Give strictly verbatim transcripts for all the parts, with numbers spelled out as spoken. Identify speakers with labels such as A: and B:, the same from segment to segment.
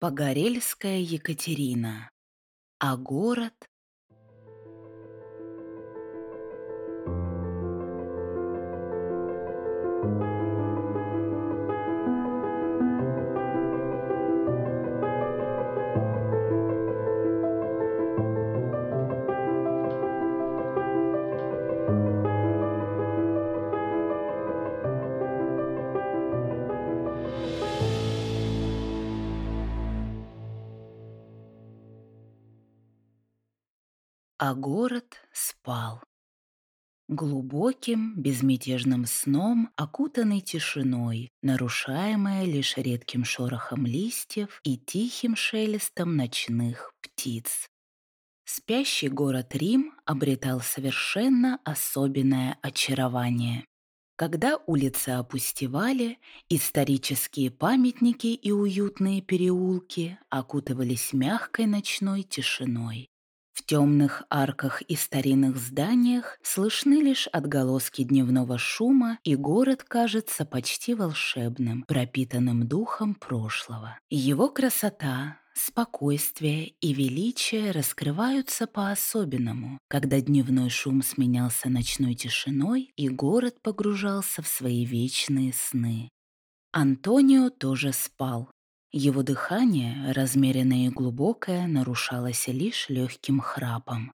A: Погорельская Екатерина. А город? А город спал. Глубоким, безмятежным сном, окутанный тишиной, нарушаемая лишь редким шорохом листьев и тихим шелестом ночных птиц. Спящий город Рим обретал совершенно особенное очарование. Когда улицы опустевали, исторические памятники и уютные переулки окутывались мягкой ночной тишиной. В темных арках и старинных зданиях слышны лишь отголоски дневного шума, и город кажется почти волшебным, пропитанным духом прошлого. Его красота, спокойствие и величие раскрываются по-особенному, когда дневной шум сменялся ночной тишиной, и город погружался в свои вечные сны. Антонио тоже спал. Его дыхание, размеренное и глубокое, нарушалось лишь легким храпом.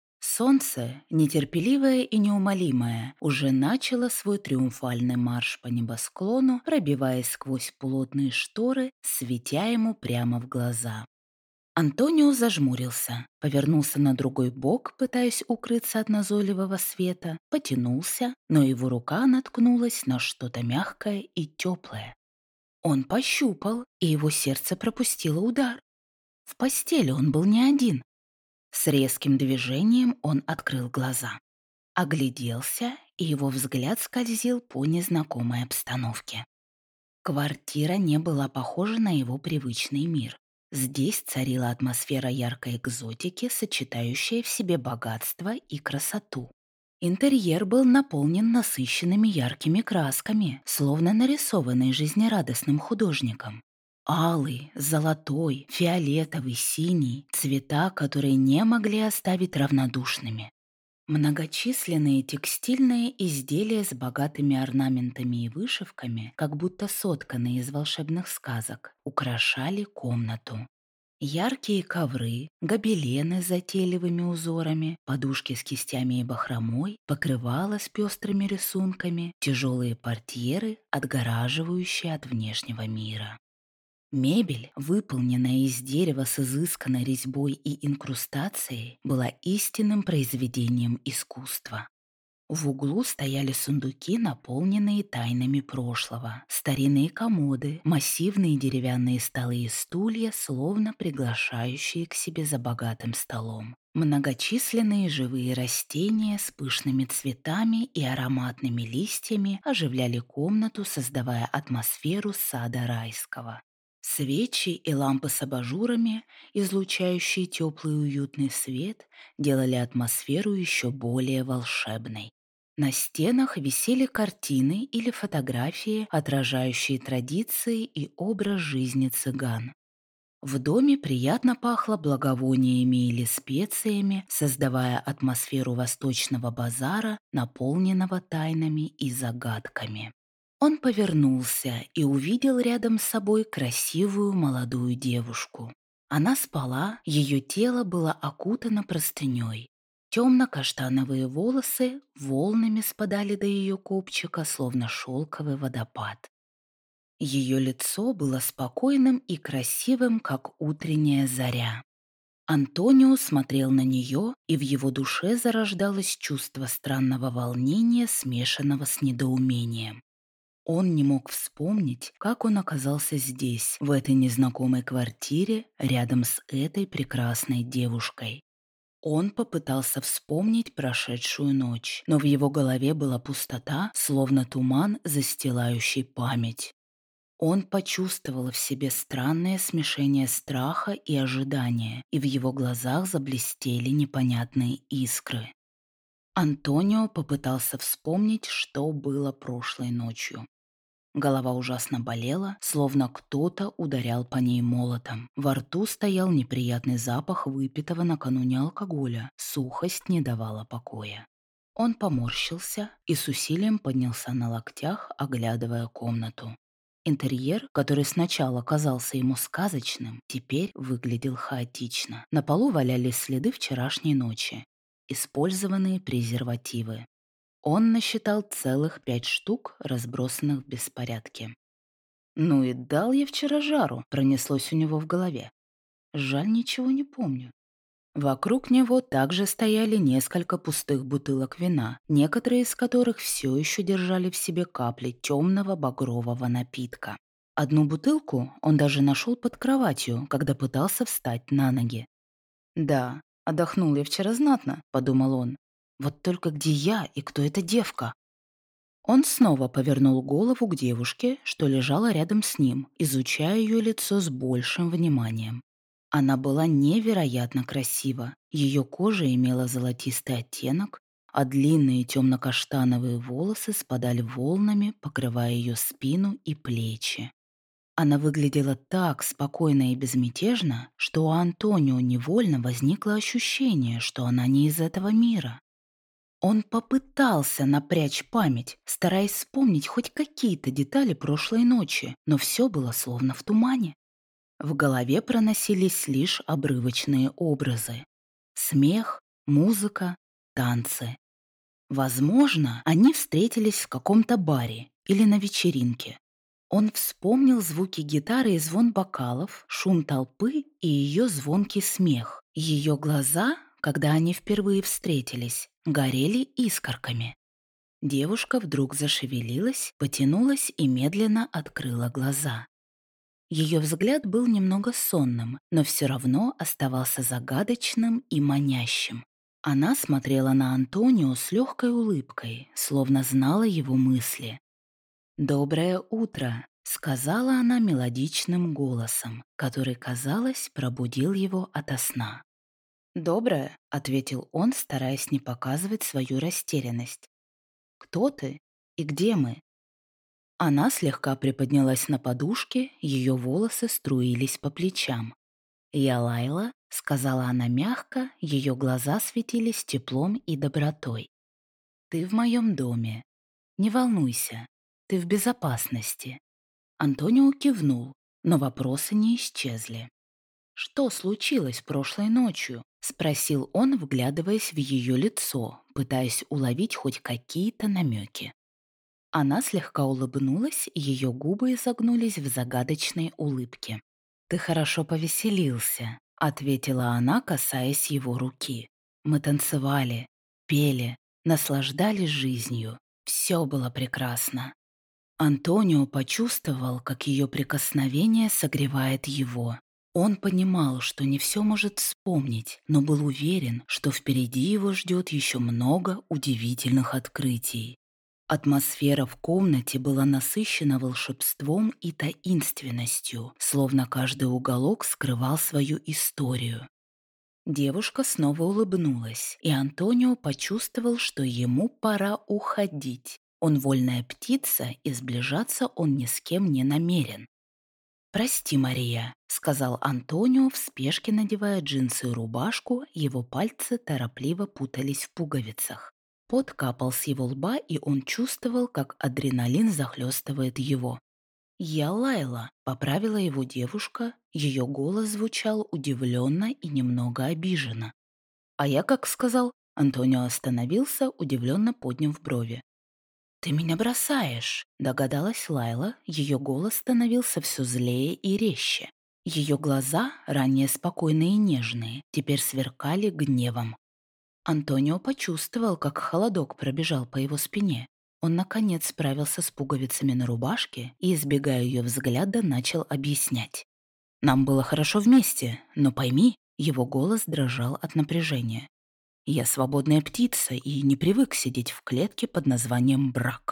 A: Солнце, нетерпеливое и неумолимое, уже начало свой триумфальный марш по небосклону, пробиваясь сквозь плотные шторы, светя ему прямо в глаза. Антонио зажмурился, повернулся на другой бок, пытаясь укрыться от назойливого света, потянулся, но его рука наткнулась на что-то мягкое и теплое. Он пощупал, и его сердце пропустило удар. В постели он был не один. С резким движением он открыл глаза. Огляделся, и его взгляд скользил по незнакомой обстановке. Квартира не была похожа на его привычный мир. Здесь царила атмосфера яркой экзотики, сочетающая в себе богатство и красоту. Интерьер был наполнен насыщенными яркими красками, словно нарисованный жизнерадостным художником. Алый, золотой, фиолетовый, синий — цвета, которые не могли оставить равнодушными. Многочисленные текстильные изделия с богатыми орнаментами и вышивками, как будто сотканные из волшебных сказок, украшали комнату. Яркие ковры, гобелены с затейливыми узорами, подушки с кистями и бахромой, покрывала с пестрыми рисунками, тяжелые портьеры, отгораживающие от внешнего мира. Мебель, выполненная из дерева с изысканной резьбой и инкрустацией, была истинным произведением искусства. В углу стояли сундуки, наполненные тайнами прошлого, старинные комоды, массивные деревянные столы и стулья, словно приглашающие к себе за богатым столом. Многочисленные живые растения с пышными цветами и ароматными листьями оживляли комнату, создавая атмосферу сада райского. Свечи и лампы с абажурами, излучающие теплый и уютный свет, делали атмосферу еще более волшебной. На стенах висели картины или фотографии, отражающие традиции и образ жизни цыган. В доме приятно пахло благовониями или специями, создавая атмосферу восточного базара, наполненного тайнами и загадками. Он повернулся и увидел рядом с собой красивую молодую девушку. Она спала, ее тело было окутано простыней. Темно-каштановые волосы волнами спадали до ее копчика, словно шелковый водопад. Ее лицо было спокойным и красивым, как утренняя заря. Антонио смотрел на нее, и в его душе зарождалось чувство странного волнения, смешанного с недоумением. Он не мог вспомнить, как он оказался здесь, в этой незнакомой квартире, рядом с этой прекрасной девушкой. Он попытался вспомнить прошедшую ночь, но в его голове была пустота, словно туман, застилающий память. Он почувствовал в себе странное смешение страха и ожидания, и в его глазах заблестели непонятные искры. Антонио попытался вспомнить, что было прошлой ночью. Голова ужасно болела, словно кто-то ударял по ней молотом. Во рту стоял неприятный запах выпитого накануне алкоголя. Сухость не давала покоя. Он поморщился и с усилием поднялся на локтях, оглядывая комнату. Интерьер, который сначала казался ему сказочным, теперь выглядел хаотично. На полу валялись следы вчерашней ночи. Использованные презервативы. Он насчитал целых пять штук, разбросанных в беспорядке. «Ну и дал я вчера жару», — пронеслось у него в голове. «Жаль, ничего не помню». Вокруг него также стояли несколько пустых бутылок вина, некоторые из которых все еще держали в себе капли темного багрового напитка. Одну бутылку он даже нашел под кроватью, когда пытался встать на ноги. «Да, отдохнул я вчера знатно», — подумал он. «Вот только где я и кто эта девка?» Он снова повернул голову к девушке, что лежала рядом с ним, изучая ее лицо с большим вниманием. Она была невероятно красива. Ее кожа имела золотистый оттенок, а длинные темно-каштановые волосы спадали волнами, покрывая ее спину и плечи. Она выглядела так спокойно и безмятежно, что у Антонио невольно возникло ощущение, что она не из этого мира. Он попытался напрячь память, стараясь вспомнить хоть какие-то детали прошлой ночи, но все было словно в тумане. В голове проносились лишь обрывочные образы. Смех, музыка, танцы. Возможно, они встретились в каком-то баре или на вечеринке. Он вспомнил звуки гитары и звон бокалов, шум толпы и ее звонкий смех. Ее глаза, когда они впервые встретились, горели искорками. Девушка вдруг зашевелилась, потянулась и медленно открыла глаза. Ее взгляд был немного сонным, но все равно оставался загадочным и манящим. Она смотрела на Антонио с легкой улыбкой, словно знала его мысли. «Доброе утро», — сказала она мелодичным голосом, который, казалось, пробудил его ото сна. «Доброе», — ответил он, стараясь не показывать свою растерянность. «Кто ты? И где мы?» Она слегка приподнялась на подушке, ее волосы струились по плечам. «Я Лайла», — сказала она мягко, ее глаза светились теплом и добротой. «Ты в моем доме. Не волнуйся, ты в безопасности». Антонио кивнул, но вопросы не исчезли. «Что случилось прошлой ночью?» — спросил он, вглядываясь в ее лицо, пытаясь уловить хоть какие-то намеки. Она слегка улыбнулась, и ее губы изогнулись в загадочной улыбке. «Ты хорошо повеселился», — ответила она, касаясь его руки. «Мы танцевали, пели, наслаждались жизнью. Все было прекрасно». Антонио почувствовал, как ее прикосновение согревает его. Он понимал, что не все может вспомнить, но был уверен, что впереди его ждет еще много удивительных открытий. Атмосфера в комнате была насыщена волшебством и таинственностью, словно каждый уголок скрывал свою историю. Девушка снова улыбнулась, и Антонио почувствовал, что ему пора уходить. Он вольная птица, и сближаться он ни с кем не намерен. «Прости, Мария», — сказал Антонио, в спешке надевая джинсы и рубашку, его пальцы торопливо путались в пуговицах. Пот капал с его лба, и он чувствовал, как адреналин захлестывает его. «Я Лайла», — поправила его девушка, ее голос звучал удивленно и немного обиженно. «А я как сказал?» — Антонио остановился, удивленно подняв брови. «Ты меня бросаешь», — догадалась Лайла, ее голос становился все злее и резче. Ее глаза, ранее спокойные и нежные, теперь сверкали гневом. Антонио почувствовал, как холодок пробежал по его спине. Он, наконец, справился с пуговицами на рубашке и, избегая ее взгляда, начал объяснять. «Нам было хорошо вместе, но пойми», его голос дрожал от напряжения. «Я свободная птица и не привык сидеть в клетке под названием «брак».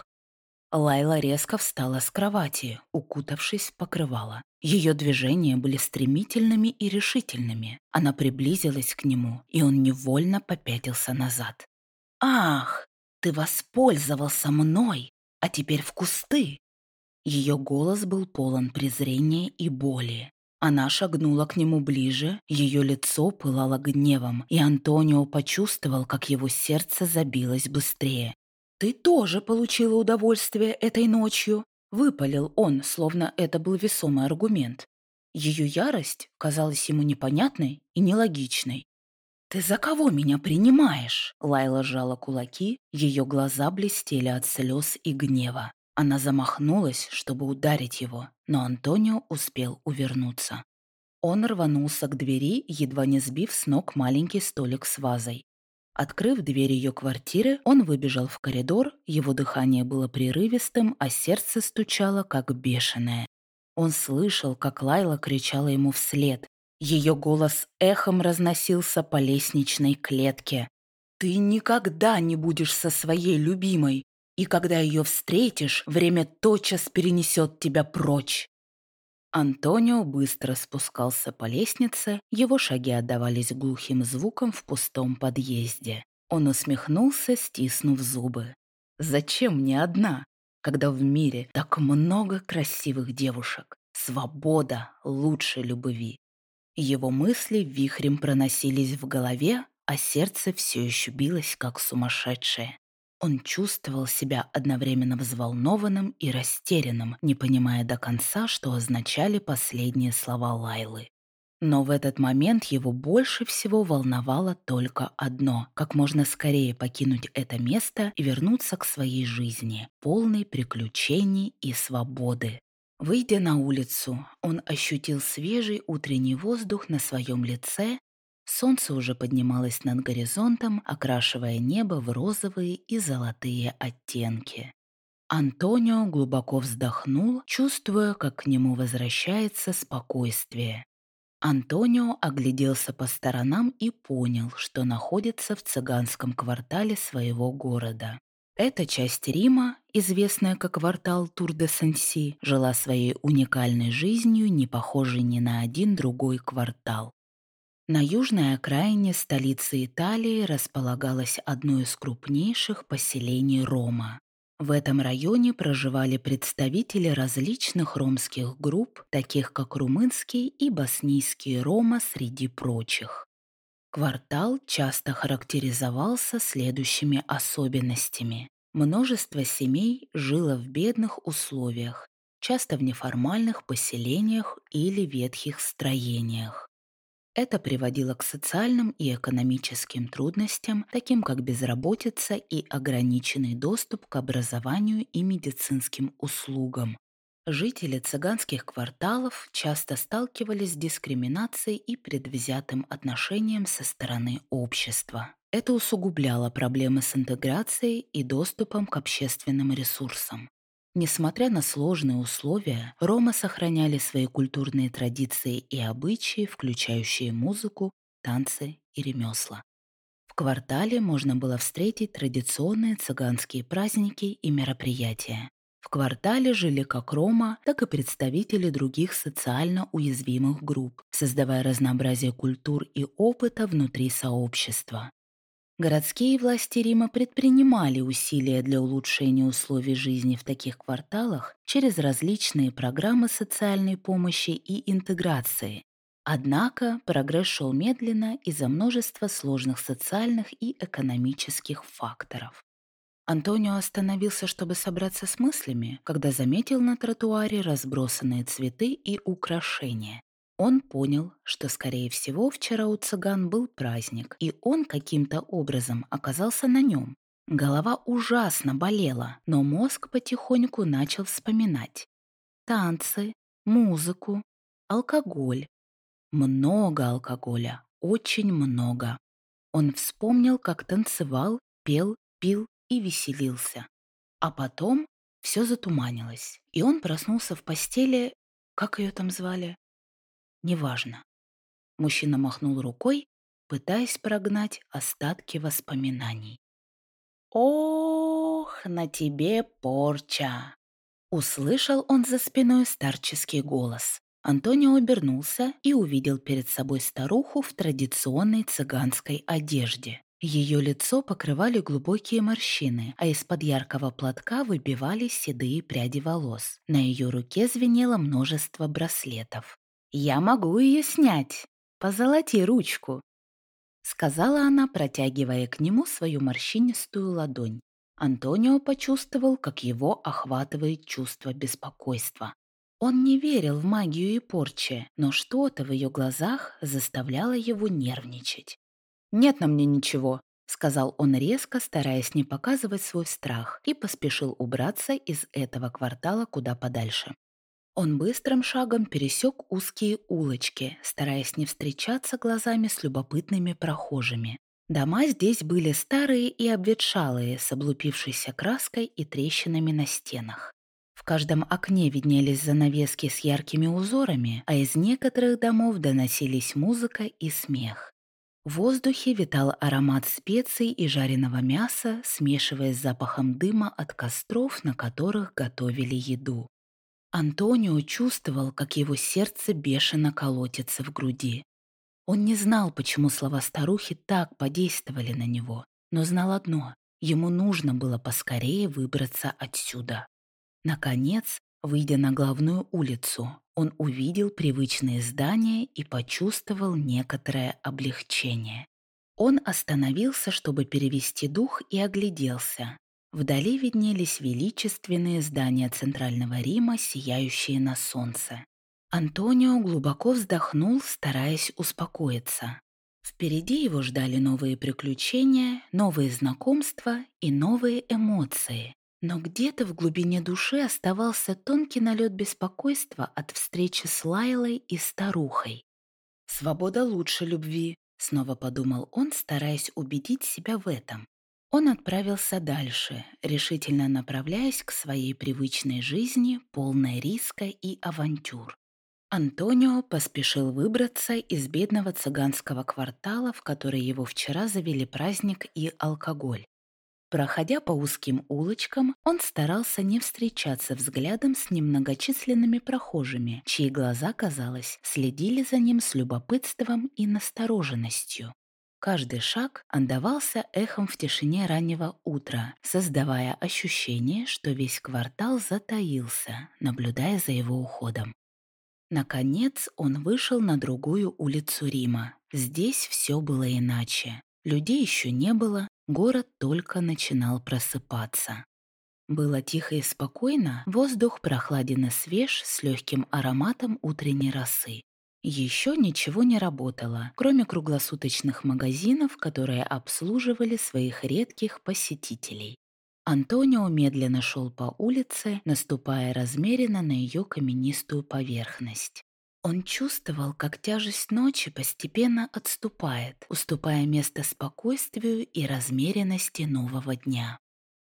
A: Лайла резко встала с кровати, укутавшись в покрывало. Ее движения были стремительными и решительными. Она приблизилась к нему, и он невольно попятился назад. «Ах, ты воспользовался мной, а теперь в кусты!» Ее голос был полон презрения и боли. Она шагнула к нему ближе, ее лицо пылало гневом, и Антонио почувствовал, как его сердце забилось быстрее. «Ты тоже получила удовольствие этой ночью?» — выпалил он, словно это был весомый аргумент. Ее ярость казалась ему непонятной и нелогичной. «Ты за кого меня принимаешь?» Лайла сжала кулаки, ее глаза блестели от слез и гнева. Она замахнулась, чтобы ударить его, но Антонио успел увернуться. Он рванулся к двери, едва не сбив с ног маленький столик с вазой. Открыв дверь ее квартиры, он выбежал в коридор, его дыхание было прерывистым, а сердце стучало, как бешеное. Он слышал, как Лайла кричала ему вслед. Ее голос эхом разносился по лестничной клетке. «Ты никогда не будешь со своей любимой, и когда ее встретишь, время тотчас перенесет тебя прочь». Антонио быстро спускался по лестнице, его шаги отдавались глухим звуком в пустом подъезде. Он усмехнулся, стиснув зубы. «Зачем мне одна, когда в мире так много красивых девушек? Свобода лучше любви». Его мысли вихрем проносились в голове, а сердце все еще билось, как сумасшедшее. Он чувствовал себя одновременно взволнованным и растерянным, не понимая до конца, что означали последние слова Лайлы. Но в этот момент его больше всего волновало только одно — как можно скорее покинуть это место и вернуться к своей жизни, полной приключений и свободы. Выйдя на улицу, он ощутил свежий утренний воздух на своем лице. Солнце уже поднималось над горизонтом, окрашивая небо в розовые и золотые оттенки. Антонио глубоко вздохнул, чувствуя, как к нему возвращается спокойствие. Антонио огляделся по сторонам и понял, что находится в цыганском квартале своего города. Эта часть Рима, известная как квартал Тур-де-Сенси, жила своей уникальной жизнью, не похожей ни на один другой квартал. На южной окраине столицы Италии располагалось одно из крупнейших поселений Рома. В этом районе проживали представители различных ромских групп, таких как румынский и боснийский рома среди прочих. Квартал часто характеризовался следующими особенностями. Множество семей жило в бедных условиях, часто в неформальных поселениях или ветхих строениях. Это приводило к социальным и экономическим трудностям, таким как безработица и ограниченный доступ к образованию и медицинским услугам. Жители цыганских кварталов часто сталкивались с дискриминацией и предвзятым отношением со стороны общества. Это усугубляло проблемы с интеграцией и доступом к общественным ресурсам. Несмотря на сложные условия, ромы сохраняли свои культурные традиции и обычаи, включающие музыку, танцы и ремесла. В квартале можно было встретить традиционные цыганские праздники и мероприятия. В квартале жили как рома, так и представители других социально уязвимых групп, создавая разнообразие культур и опыта внутри сообщества. Городские власти Рима предпринимали усилия для улучшения условий жизни в таких кварталах через различные программы социальной помощи и интеграции. Однако прогресс шел медленно из-за множества сложных социальных и экономических факторов. Антонио остановился, чтобы собраться с мыслями, когда заметил на тротуаре разбросанные цветы и украшения. Он понял, что, скорее всего, вчера у цыган был праздник, и он каким-то образом оказался на нем. Голова ужасно болела, но мозг потихоньку начал вспоминать. Танцы, музыку, алкоголь. Много алкоголя, очень много. Он вспомнил, как танцевал, пел, пил и веселился. А потом все затуманилось, и он проснулся в постели, как ее там звали? Неважно. Мужчина махнул рукой, пытаясь прогнать остатки воспоминаний. «Ох, на тебе порча!» Услышал он за спиной старческий голос. Антонио обернулся и увидел перед собой старуху в традиционной цыганской одежде. Ее лицо покрывали глубокие морщины, а из-под яркого платка выбивались седые пряди волос. На ее руке звенело множество браслетов. «Я могу ее снять! Позолоти ручку!» — сказала она, протягивая к нему свою морщинистую ладонь. Антонио почувствовал, как его охватывает чувство беспокойства. Он не верил в магию и порчи, но что-то в ее глазах заставляло его нервничать. «Нет на мне ничего», — сказал он резко, стараясь не показывать свой страх, и поспешил убраться из этого квартала куда подальше. Он быстрым шагом пересек узкие улочки, стараясь не встречаться глазами с любопытными прохожими. Дома здесь были старые и обветшалые, с облупившейся краской и трещинами на стенах. В каждом окне виднелись занавески с яркими узорами, а из некоторых домов доносились музыка и смех. В воздухе витал аромат специй и жареного мяса, смешиваясь с запахом дыма от костров, на которых готовили еду. Антонио чувствовал, как его сердце бешено колотится в груди. Он не знал, почему слова старухи так подействовали на него, но знал одно — ему нужно было поскорее выбраться отсюда. Наконец, выйдя на главную улицу, он увидел привычные здания и почувствовал некоторое облегчение. Он остановился, чтобы перевести дух, и огляделся. Вдали виднелись величественные здания Центрального Рима, сияющие на солнце. Антонио глубоко вздохнул, стараясь успокоиться. Впереди его ждали новые приключения, новые знакомства и новые эмоции. Но где-то в глубине души оставался тонкий налет беспокойства от встречи с Лайлой и старухой. «Свобода лучше любви», — снова подумал он, стараясь убедить себя в этом. Он отправился дальше, решительно направляясь к своей привычной жизни, полной риска и авантюр. Антонио поспешил выбраться из бедного цыганского квартала, в который его вчера завели праздник и алкоголь. Проходя по узким улочкам, он старался не встречаться взглядом с немногочисленными прохожими, чьи глаза, казалось, следили за ним с любопытством и настороженностью. Каждый шаг отдавался эхом в тишине раннего утра, создавая ощущение, что весь квартал затаился, наблюдая за его уходом. Наконец он вышел на другую улицу Рима. Здесь все было иначе. Людей еще не было, город только начинал просыпаться. Было тихо и спокойно, воздух прохладен и свеж, с легким ароматом утренней росы. Еще ничего не работало, кроме круглосуточных магазинов, которые обслуживали своих редких посетителей. Антонио медленно шел по улице, наступая размеренно на ее каменистую поверхность. Он чувствовал, как тяжесть ночи постепенно отступает, уступая место спокойствию и размеренности нового дня.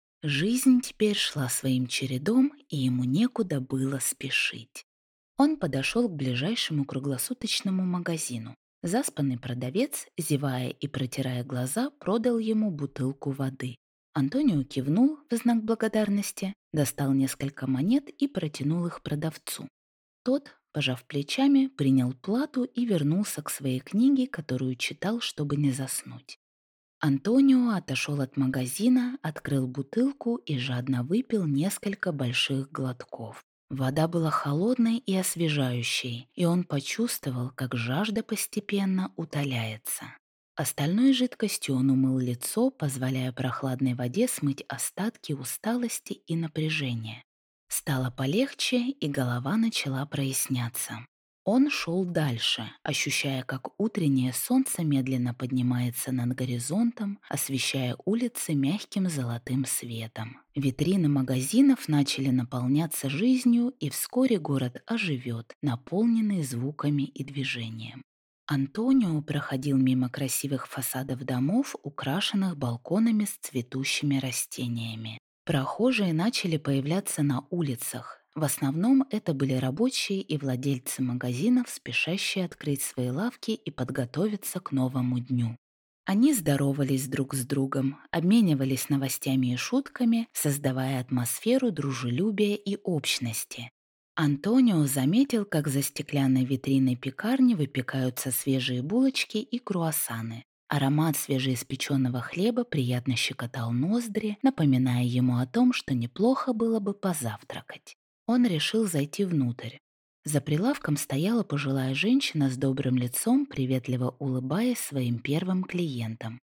A: Жизнь теперь шла своим чередом, и ему некуда было спешить. Он подошел к ближайшему круглосуточному магазину. Заспанный продавец, зевая и протирая глаза, продал ему бутылку воды. Антонио кивнул в знак благодарности, достал несколько монет и протянул их продавцу. Тот, пожав плечами, принял плату и вернулся к своей книге, которую читал, чтобы не заснуть. Антонио отошел от магазина, открыл бутылку и жадно выпил несколько больших глотков. Вода была холодной и освежающей, и он почувствовал, как жажда постепенно утоляется. Остальной жидкостью он умыл лицо, позволяя прохладной воде смыть остатки усталости и напряжения. Стало полегче, и голова начала проясняться. Он шел дальше, ощущая, как утреннее солнце медленно поднимается над горизонтом, освещая улицы мягким золотым светом. Витрины магазинов начали наполняться жизнью, и вскоре город оживет, наполненный звуками и движением. Антонио проходил мимо красивых фасадов домов, украшенных балконами с цветущими растениями. Прохожие начали появляться на улицах. В основном это были рабочие и владельцы магазинов, спешащие открыть свои лавки и подготовиться к новому дню. Они здоровались друг с другом, обменивались новостями и шутками, создавая атмосферу дружелюбия и общности. Антонио заметил, как за стеклянной витриной пекарни выпекаются свежие булочки и круассаны. Аромат свежеиспеченного хлеба приятно щекотал ноздри, напоминая ему о том, что неплохо было бы позавтракать. Он решил зайти внутрь. За прилавком стояла пожилая женщина с добрым лицом, приветливо улыбаясь своим первым клиентам.